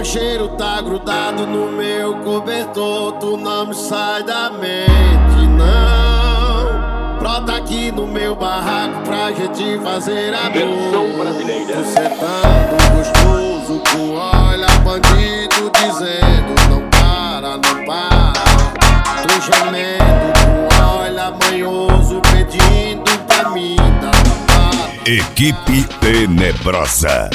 Teu cheiro tá grudado no meu cobertor. Tu não me sai da mente, não. Brota aqui no meu barraco pra gente fazer amor. Tu sentando gostoso com olha bandido dizendo não para, não para. Tu gemendo com olha manhoso pedindo pra mim dar uma. Equipe Tenebrosa.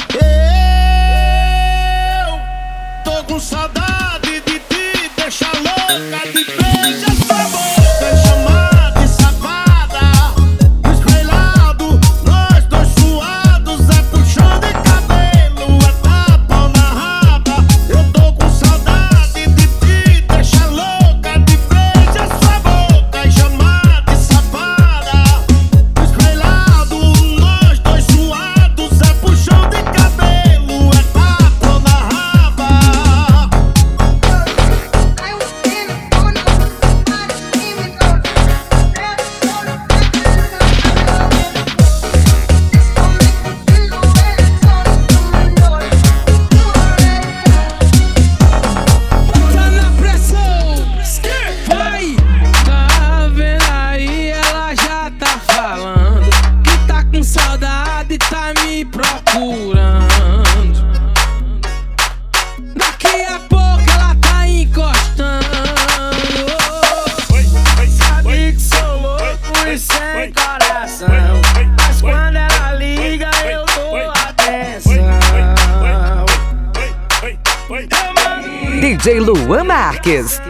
Eu tô com saudade de ti, deixa louca, de beija sua boca, chamada de safada. Espelhado, nós dois suados, é puxão de cabelo, é tapa na raba. Eu tô com saudade de ti, deixa louca, de beija sua boca, chamada de safada. Espelhado, nós dois suados, é puxão de cabelo, é tapa na raba. Tá na pressão, vai! Tá vendo aí, ela já tá falando que tá com saudade, tá me procurando. Daqui a pouco ela tá encostando. Sabe que sou louco e sem coração, mas quando ela liga eu dou atenção. DJ Luan Marques.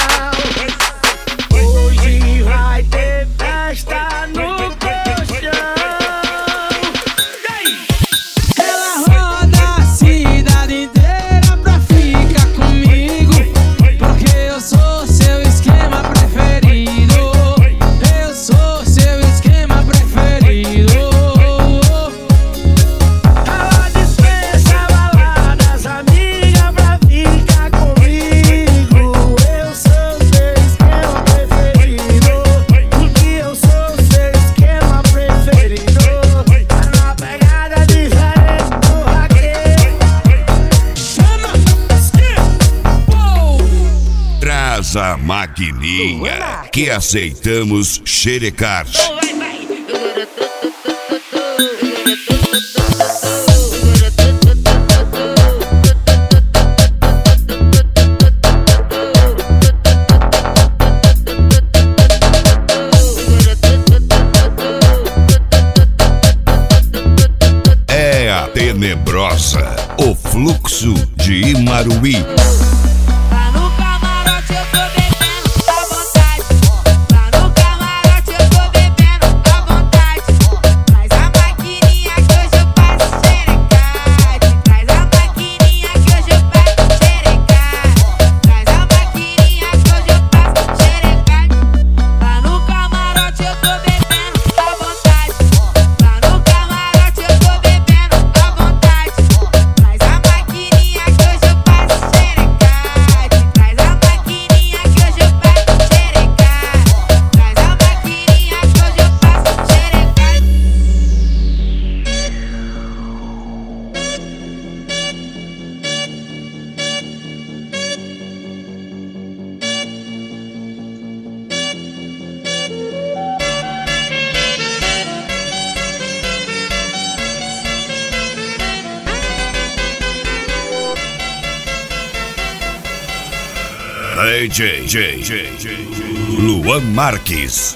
Hoje vai ter festa no colchão. Ela roda a cidade inteira pra ficar comigo, porque eu sou seu esquema preferido. Eu sou seu esquema preferido. Ela dispensa baladas, amiga, pra ficar comigo. Eu sou seu esquema preferido, porque eu sou seu esquema preferido. Tá na pegada diferente do raqueiro. Chama, Traz a maquininha que aceitamos xerecar. É a Tenebrosa, o fluxo de Imaruí. Lá no camarote eu tô bebendo à vontade. Lá no camarote eu tô bebendo à vontade. Traz a maquininha que hoje eu faço xerecade. Traz a maquininha que hoje eu faço xerecade. Traz a maquininha que hoje eu faço xerecade. Lá no camarote eu tô bebendo à vontade. Lá no camarote eu tô bebendo à vontade. Traz a maquininha que hoje eu faço xerecade. Traz a maquininha que hoje eu faço xerecade. Traz a maquininha que hoje eu faço xerecade. DJ Luan Marques.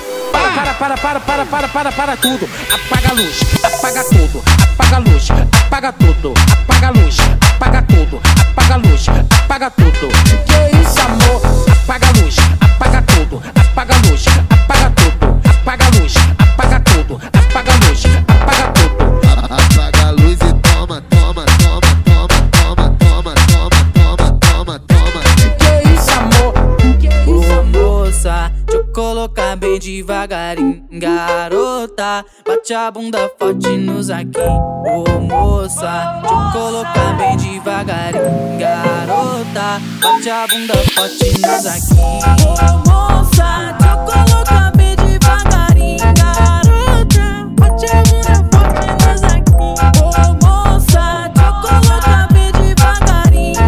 Para tudo. Apaga a luz, apaga tudo. Apaga a luz, apaga tudo. Apaga a luz, apaga tudo. Apaga a luz, apaga tudo. Que isso, amor? Apaga a luz, apaga tudo. Apaga a luz, apaga tudo. Apaga a luz, apaga tudo. Apaga a luz, apaga tudo. Apaga a luz e toma, toma, toma, toma, toma, toma, toma, toma, toma, toma. Que isso, amor? Que isso, Ô amor? moça, deixa eu colocar bem devagarinho, garota. Bate a bunda forte nos aqui. Ô moça, deixa eu colocar bem devagarinho, garota. Bate a bunda forte nos aqui. Ô moça, deixa eu colocar bem devagarinho, garota. Bate a bunda forte nos aqui. Ô moça, deixa eu colocar bem devagarinho,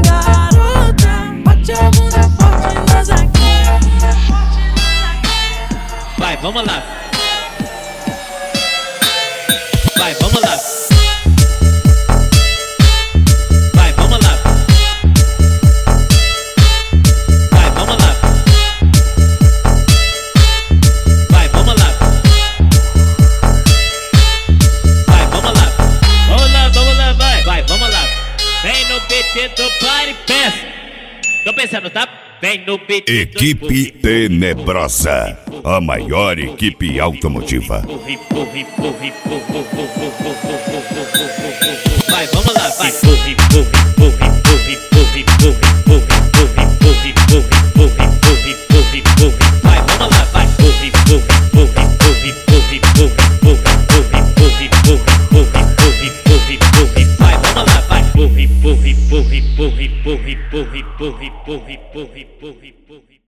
beat do Party Pass. Tô pensando, tá? Vem no beat. Equipe Tenebrosa, a maior equipe automotiva. Vai, vamos lá, vai. Vai, vamos lá, vai. Vai, vamos lá, vai.